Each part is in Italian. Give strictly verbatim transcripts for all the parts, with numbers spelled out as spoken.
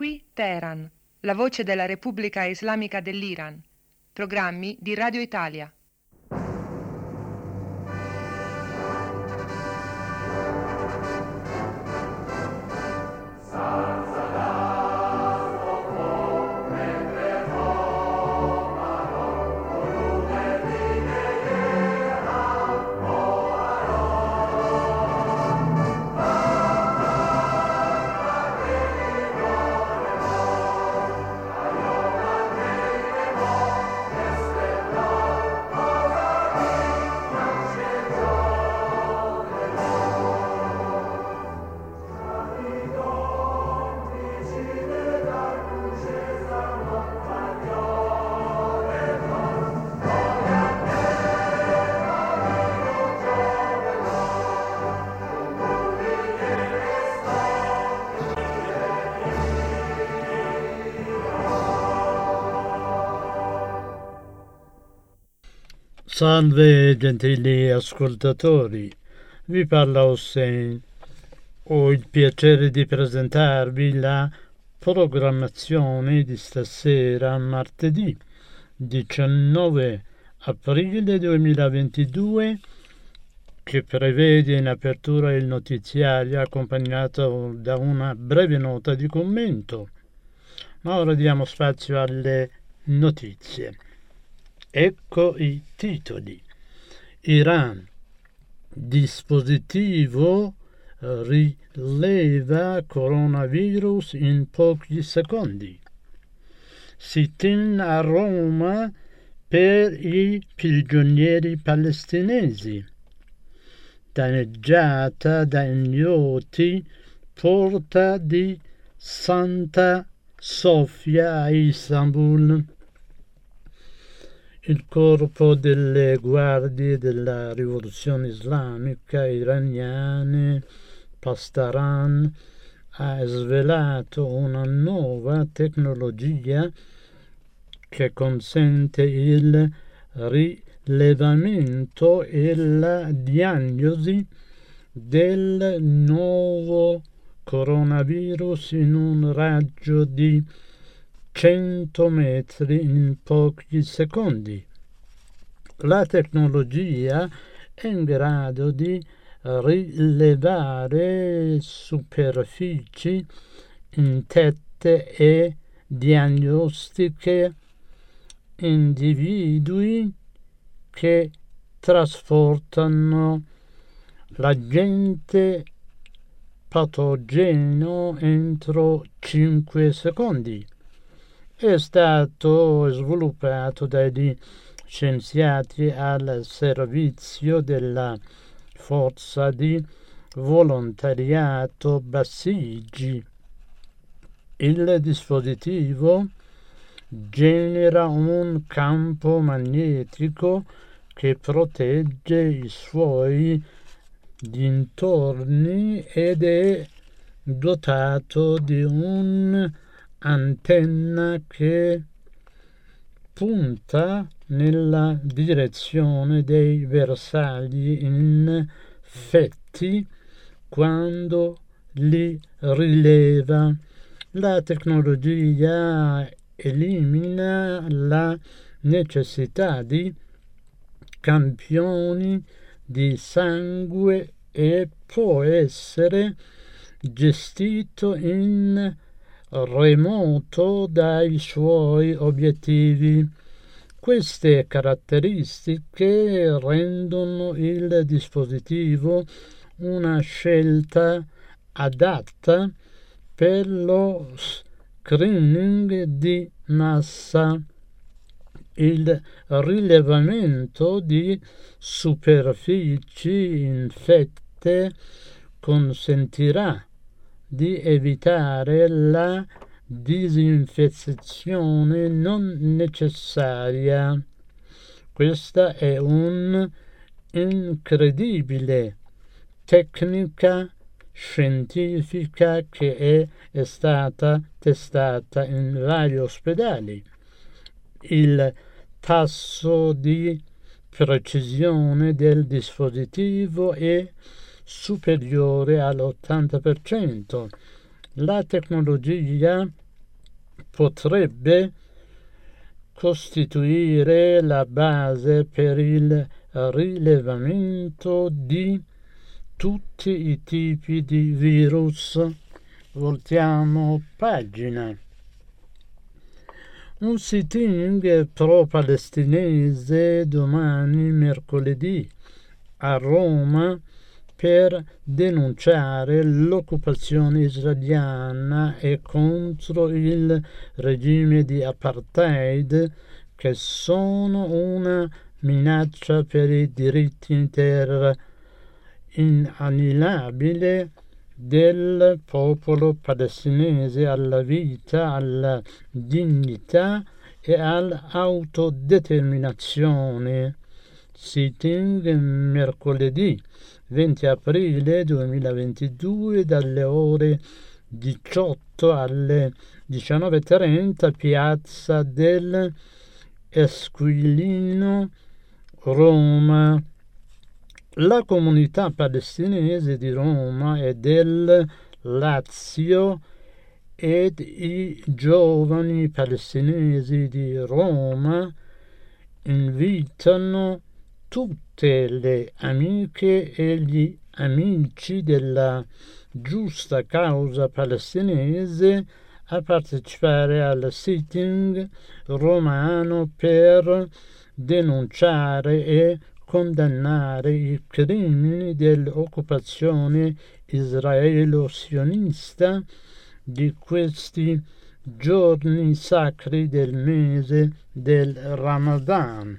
Qui Teheran, la voce della Repubblica Islamica dell'Iran. Programmi di Radio Italia. Salve gentili ascoltatori, vi parla Hossein. Ho il piacere di presentarvi la programmazione di stasera, martedì diciannove aprile duemilaventidue, che prevede in apertura il notiziario accompagnato da una breve nota di commento. Ma ora diamo spazio alle notizie. Ecco i titoli. Iran. Dispositivo rileva coronavirus in pochi secondi. Sit-in a Roma per i prigionieri palestinesi. Danneggiata da ignoti porta di Santa Sofia a Istanbul. Il corpo delle guardie della rivoluzione islamica iraniane, Pasdaran, ha svelato una nuova tecnologia che consente il rilevamento e la diagnosi del nuovo coronavirus in un raggio di cento metri in pochi secondi. La tecnologia è in grado di rilevare superfici intette e diagnostiche individui che trasportano l'agente patogeno entro cinque secondi. È stato sviluppato dagli scienziati al servizio della forza di volontariato Basigi. Il dispositivo genera un campo magnetico che protegge i suoi dintorni ed è dotato di un antenna che punta nella direzione dei bersagli infetti quando li rileva. La tecnologia elimina la necessità di campioni di sangue e può essere gestito in remoto dai suoi obiettivi. Queste caratteristiche rendono il dispositivo una scelta adatta per lo screening di massa. Il rilevamento di superfici infette consentirà di evitare la disinfezione non necessaria. Questa è un'incredibile tecnica scientifica che è, è stata testata in vari ospedali. Il tasso di precisione del dispositivo è superiore all'ottanta per cento. La tecnologia potrebbe costituire la base per il rilevamento di tutti i tipi di virus. Voltiamo pagina. Un sitting pro-palestinese domani, mercoledì, a Roma per denunciare l'occupazione israeliana e contro il regime di apartheid, che sono una minaccia per i diritti inter inalienabili del popolo palestinese alla vita, alla dignità e all'autodeterminazione. Sitting mercoledì venti aprile duemilaventidue dalle ore diciotto alle diciannove e trenta, piazza del Esquilino, Roma. La comunità palestinese di Roma e del Lazio ed i giovani palestinesi di Roma invitano tutte le amiche e gli amici della giusta causa palestinese a partecipare al sitting romano per denunciare e condannare i crimini dell'occupazione israelo-sionista di questi giorni sacri del mese del Ramadan.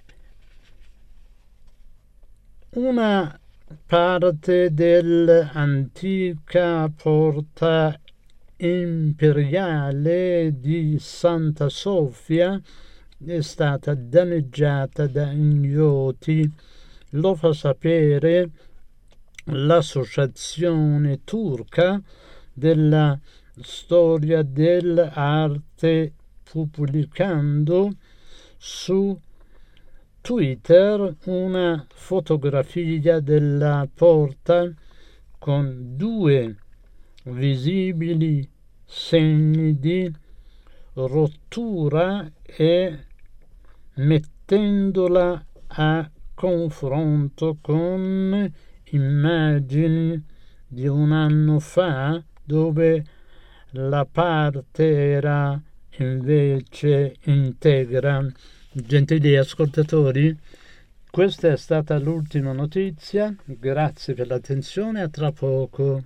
Una parte dell'antica porta imperiale di Santa Sofia è stata danneggiata da ignoti. Lo fa sapere l'associazione turca della storia dell'arte, pubblicando su Twitter una fotografia della porta con due visibili segni di rottura e mettendola a confronto con immagini di un anno fa dove la parte era invece integra. Gentili ascoltatori, questa è stata l'ultima notizia. Grazie per l'attenzione, a tra poco.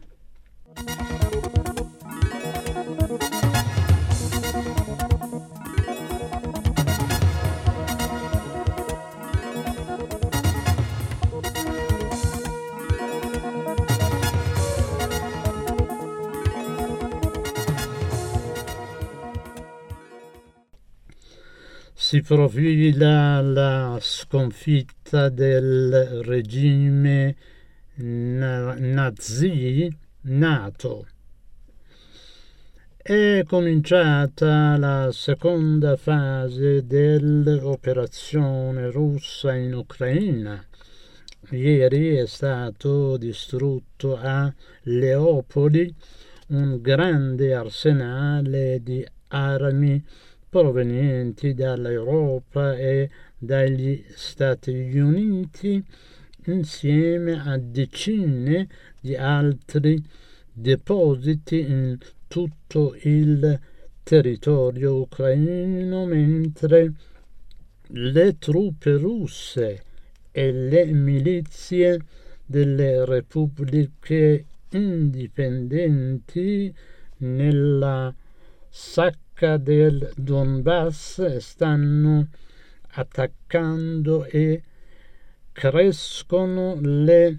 Si profila la sconfitta del regime nazi NATO. È cominciata la seconda fase dell'operazione russa in Ucraina. Ieri è stato distrutto a Leopoli un grande arsenale di armi provenienti dall'Europa e dagli Stati Uniti, insieme a decine di altri depositi in tutto il territorio ucraino, mentre le truppe russe e le milizie delle repubbliche indipendenti nella sacca del Donbass stanno attaccando e crescono le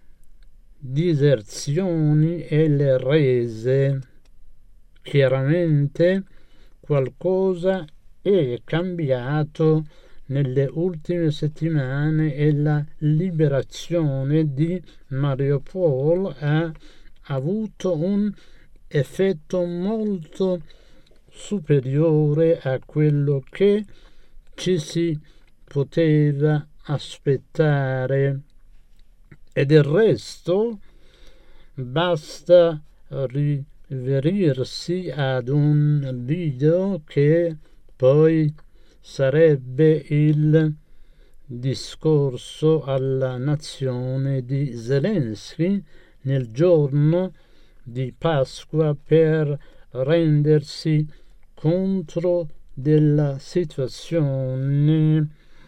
diserzioni e le rese. Chiaramente qualcosa è cambiato nelle ultime settimane e la liberazione di Mariupol ha avuto un effetto molto superiore a quello che ci si poteva aspettare, e del resto basta riferirsi ad un video che poi sarebbe il discorso alla nazione di Zelensky nel giorno di Pasqua per rendersi conto della situazione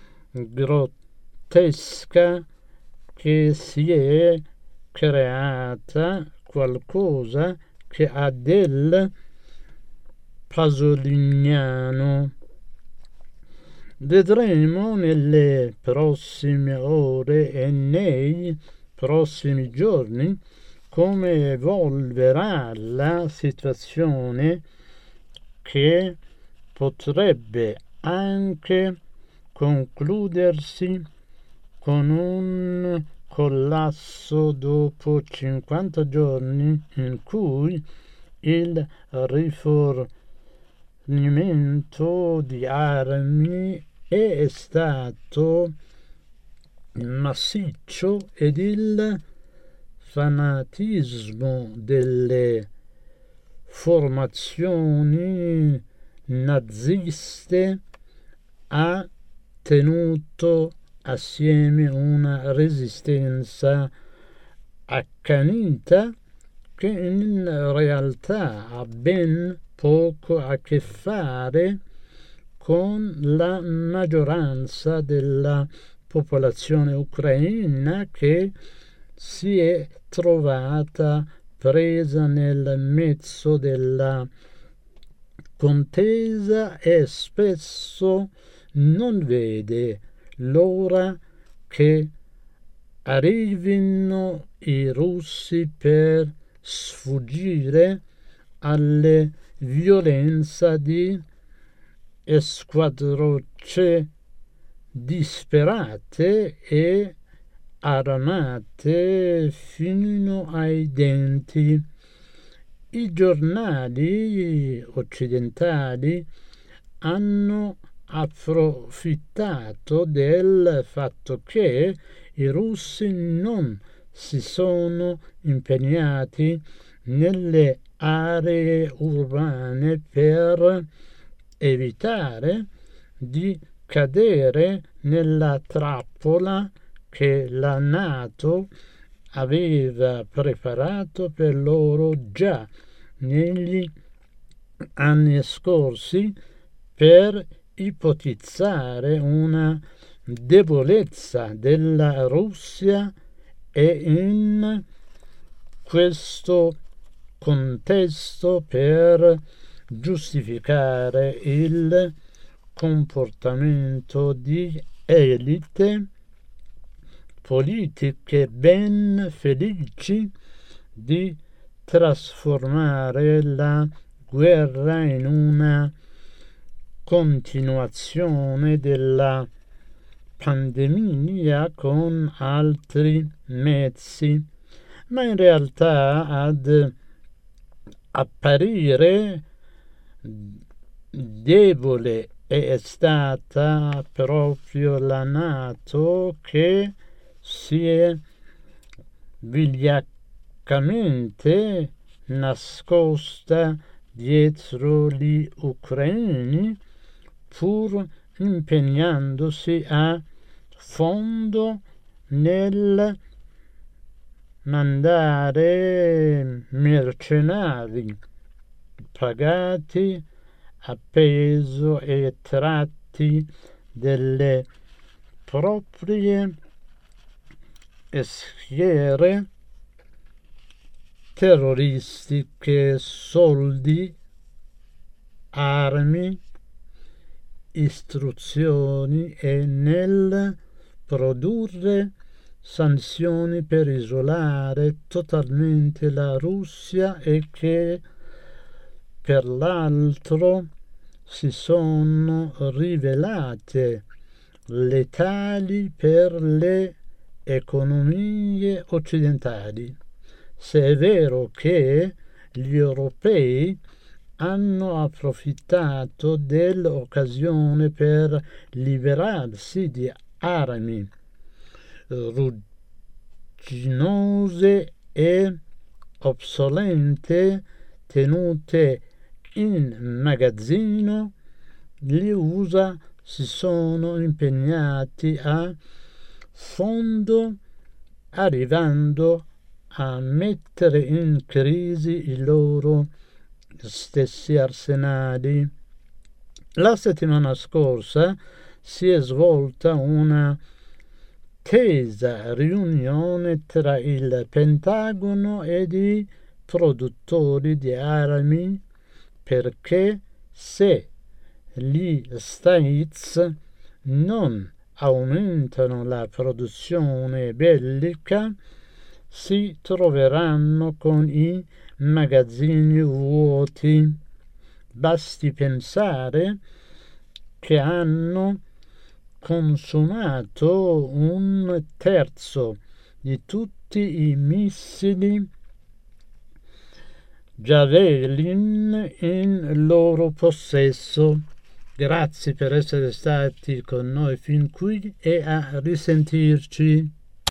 grottesca che si è creata, qualcosa che ha del pasoliniano. Vedremo nelle prossime ore e nei prossimi giorni come evolverà la situazione, che potrebbe anche concludersi con un collasso dopo cinquanta giorni in cui il rifornimento di armi è stato massiccio ed il fanatismo delle formazioni naziste ha tenuto assieme una resistenza accanita che in realtà ha ben poco a che fare con la maggioranza della popolazione ucraina, che si è trovata presa nel mezzo della contesa e spesso non vede l'ora che arrivino i russi per sfuggire alle violenze di squadrocce disperate e armate fino ai denti. I giornali occidentali hanno approfittato del fatto che i russi non si sono impegnati nelle aree urbane per evitare di cadere nella trappola che la NATO aveva preparato per loro già negli anni scorsi, per ipotizzare una debolezza della Russia, e in questo contesto per giustificare il comportamento di elite politiche ben felici di trasformare la guerra in una continuazione della pandemia con altri mezzi, ma in realtà ad apparire debole è stata proprio la NATO, che si è vigliaccamente nascosta dietro gli ucraini, pur impegnandosi a fondo nel mandare mercenari pagati a peso e tratti delle proprie schiere terroristiche soldi, armi, istruzioni e nel produrre sanzioni per isolare totalmente la Russia, e che per l'altro si sono rivelate letali per le economie occidentali, se è vero che gli europei hanno approfittato dell'occasione per liberarsi di armi rugginose e obsolente, tenute in magazzino, gli U S A si sono impegnati a fondo, arrivando a mettere in crisi i loro stessi arsenali. La settimana scorsa si è svolta una tesa riunione tra il Pentagono ed i produttori di armi, perché se gli States non aumentano la produzione bellica si troveranno con i magazzini vuoti. Basti pensare che hanno consumato un terzo di tutti i missili Javelin in loro possesso. Grazie per essere stati con noi fin qui e a risentirci.